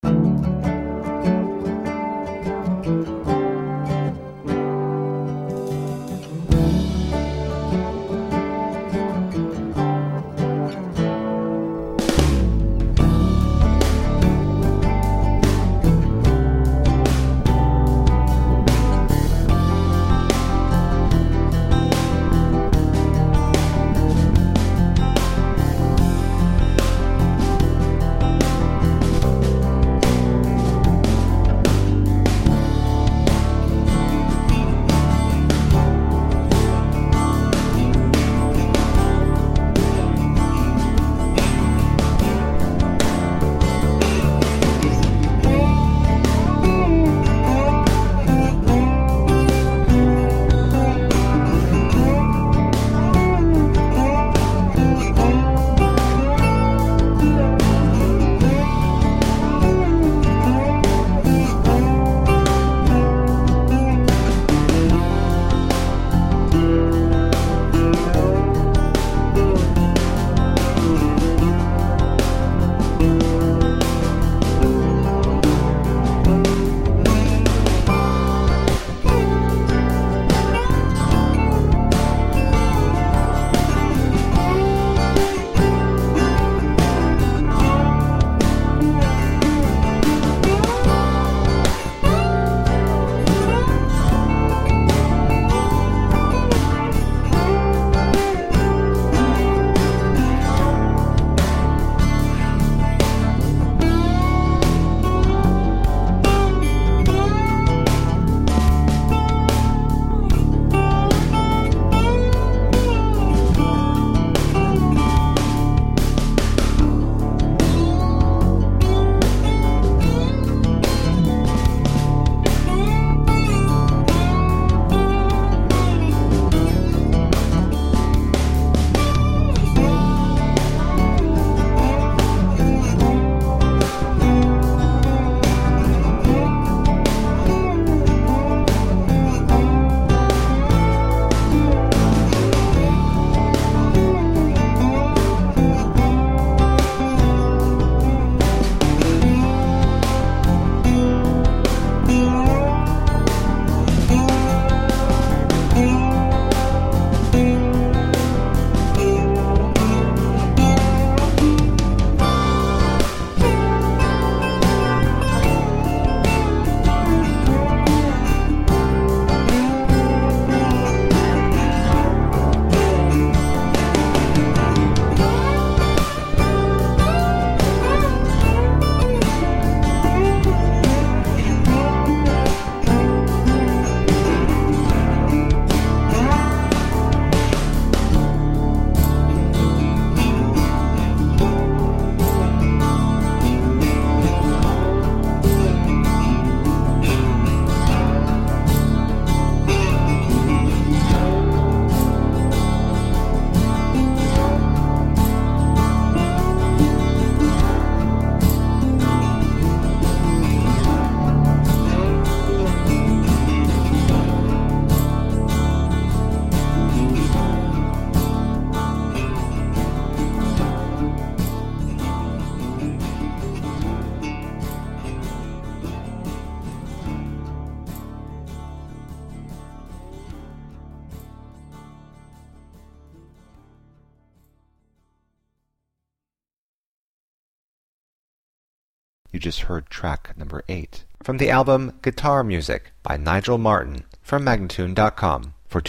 You just heard track number 8 from the album Guitar Music by Nigel Martin from Magnatune.com. For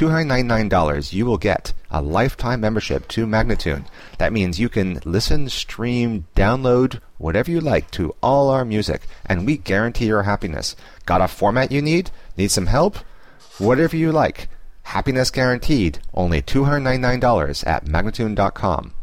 $299, you will get a lifetime membership to Magnatune. That means you can listen, stream, download, whatever you like to all our music, and we guarantee your happiness. Got a format you need? Need some help? Whatever you like. Happiness guaranteed. Only $299 at Magnatune.com.